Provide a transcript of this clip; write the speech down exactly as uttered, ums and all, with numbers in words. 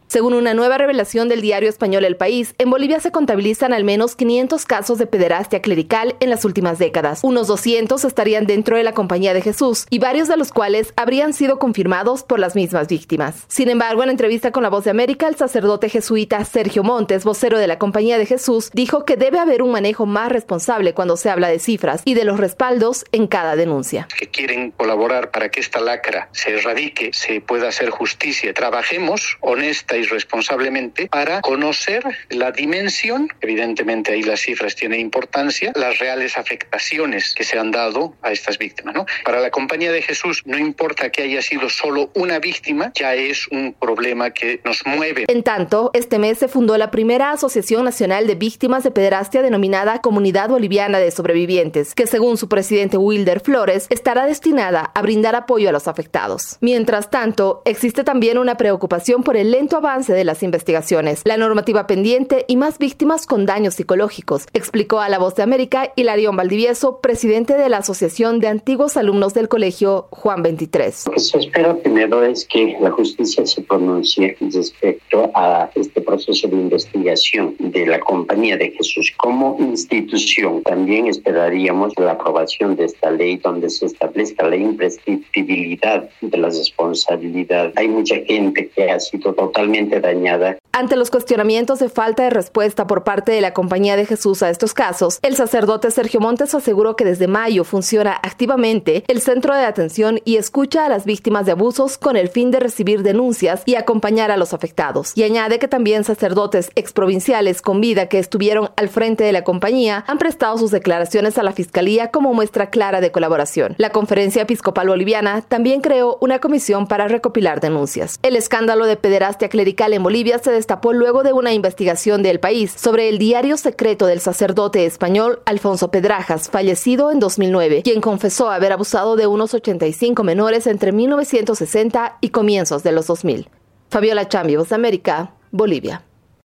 Según una nueva revelación del diario español El País, en Bolivia se contabilizan al menos quinientos casos de pederastia clerical en las últimas décadas. Unos doscientos estarían dentro de la Compañía de Jesús y varios de los cuales habrían sido confirmados por las mismas víctimas. Sin embargo, en entrevista con La Voz de América, el sacerdote jesuita Sergio Montes, vocero de la Compañía de Jesús, dijo que debe haber un manejo más responsable cuando se habla de cifras y de los respaldos en cada denuncia. Que quieren colaborar para que esta lacra se erradique, se pueda hacer justicia. Trabajemos honesta y responsablemente para conocer la dimensión, evidentemente ahí las cifras tienen importancia, las reales afectaciones que se han dado a estas víctimas, ¿no? Para la Compañía de Jesús no importa que haya sido solo una víctima, ya es un problema que nos mueve. En tanto, este mes se fundó la primera Asociación Nacional de Víctimas de Pederastia denominada Comunidad Boliviana de Sobrevivientes, que según su presidente Wilder Flores, estará destinada a brindar apoyo a los afectados. Mientras tanto, existe también una preocupación por el lento avance de las investigaciones, la normativa pendiente y más víctimas con daños psicológicos, explicó a La Voz de América Hilarión Valdivieso, presidente de la Asociación de Antiguos Alumnos del Colegio Juan veintitrés. Lo que se espera primero es que la justicia se pronuncie respecto a este proceso de investigación de la Compañía de Jesús. Como institución, también esperaríamos la aprobación de esta ley donde se establezca la imprescriptibilidad de la responsabilidad. Hay mucha gente que ha sido totalmente dañada. Ante los cuestionamientos de falta de respuesta por parte de la Compañía de Jesús a estos casos, el sacerdote Sergio Montes aseguró que desde mayo funciona activamente el centro de atención y escucha a las víctimas de abusos con el fin de recibir denuncias y acompañar a los afectados. Y añade que también sacerdotes exprovinciales con vida que estuvieron al frente de la compañía han prestado sus declaraciones a la Fiscalía como muestra clara de colaboración. La Conferencia Episcopal Boliviana también creó una comisión para recopilar denuncias. El escándalo de pederastia clerical en Bolivia se destapó luego de una investigación de El País sobre el diario secreto del sacerdote español Alfonso Pedrajas, fallecido en dos mil nueve, quien confesó haber abusado de unos ochenta y cinco menores entre mil novecientos sesenta y comienzos de los dos mil. Fabiola Chambi, Voz de América, Bolivia.